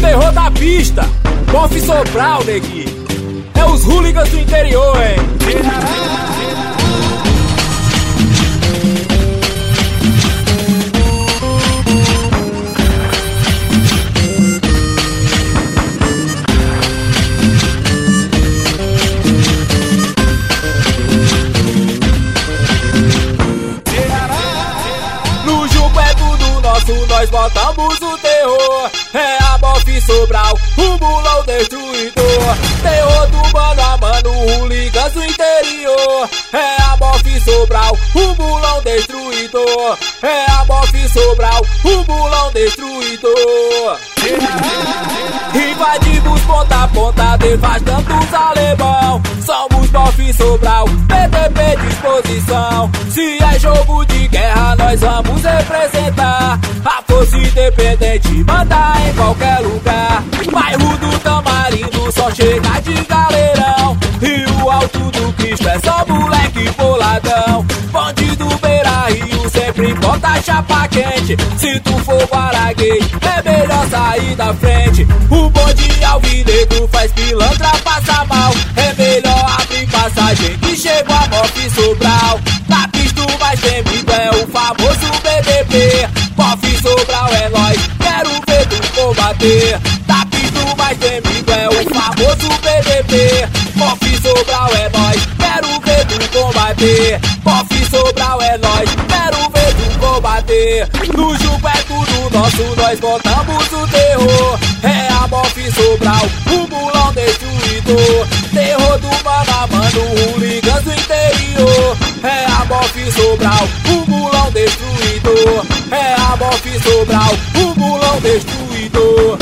terror da pista, Bofe Sobral, neguinho. É os hooligans do interior, hein? No Juco é tudo nosso, nós botamos o terror. É a Bofe Sobral, o mulão destruidor. Terror do mano a mano, hooligans do interior. É a Bofe Sobral, o mulão destruidor. É a Bofe Sobral, o mulão destruidor. Invadimos ponta a ponta, devastando os alemão. Somos Bofe Sobral, PTP disposição. Se é jogo de guerra, nós vamos representar. A força independente manda em qualquer lugar. Bairro do Tamarindo só chega de galerão. E o Alto do Cristo é só moleque boladão. Bandido Beira-Rio sempre bota chapa quente. Se tu for guaraguei, é melhor sair da frente. O bonde alvinegro faz pilantra passar mal. É melhor abrir passagem que chegou a Bofe Sobral. Na pista o mais temido é o famoso BDP. Bofe Sobral é nóis, quero ver tu combater. Na pista o mais temido é o famoso BDP. Bofe Sobral é nóis, quero ver tu combater. Bofe Sobral é nóis, quero ver tu combater. No Juco é tudo nosso, nós botamos o terror. É a Bofe Sobral, o mulão destruidor. Terror do mano a mano, hooligans do interior. É a Bofe Sobral, o mulão destruidor. É a Bofe Sobral, o mulão destruidor.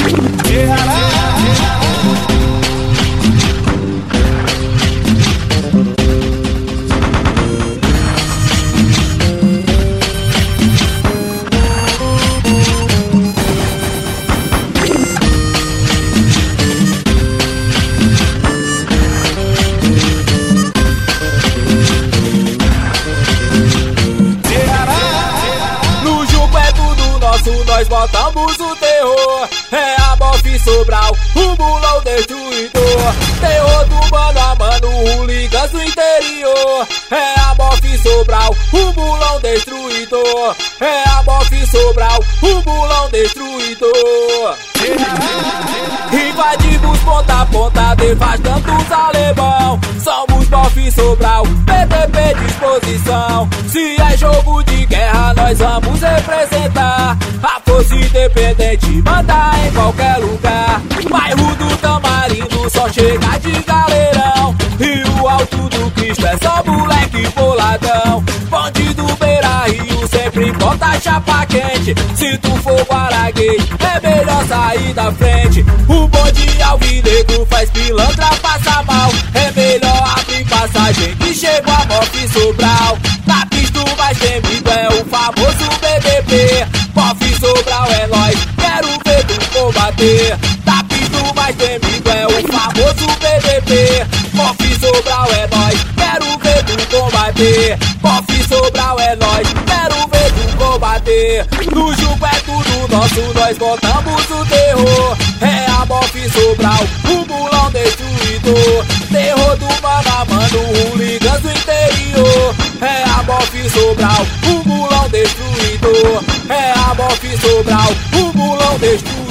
Nós botamos o terror. É a Bofe Sobral, o mulão destruidor. Terror do mano a mano, hooligans do interior. É a Bofe Sobral, o mulão destruidor. É a Bofe Sobral, o mulão destruidor. Invadimos ponta a ponta, devastando os alemão. Somos Bofe Sobral, PTP disposição. Se é jogo de guerra, nós vamos representar. A força independente manda em qualquer lugar. Bairro do Tamarindo só chega de galerão. E o Alto do Cristo é só moleque boladão. Bandido Beira-Rio sempre bota chapa quente. Se tu for guaraguei, é melhor sair da frente. O bonde alvinegro faz pilantra passar mal. É melhor abrir passagem que chegou a Bofe Sobral. Na pista o mais temido é o famoso BDP. Bofe Sobral é nóis, quero ver tu combater. Na pista o mais temido é o famoso BDP. Bofe Sobral é nóis, quero ver tu combater. Bofe Sobral é nóis, quero ver tu combater. No Juco é tudo nosso, nós botamos o terror. É a Bofe Sobral, o mulão destruidor. Terror do mano a mano, hooligans do interior. É a Bofe Sobral, o mulão destruidor. É a Bofe Sobral, o mulão destruidor.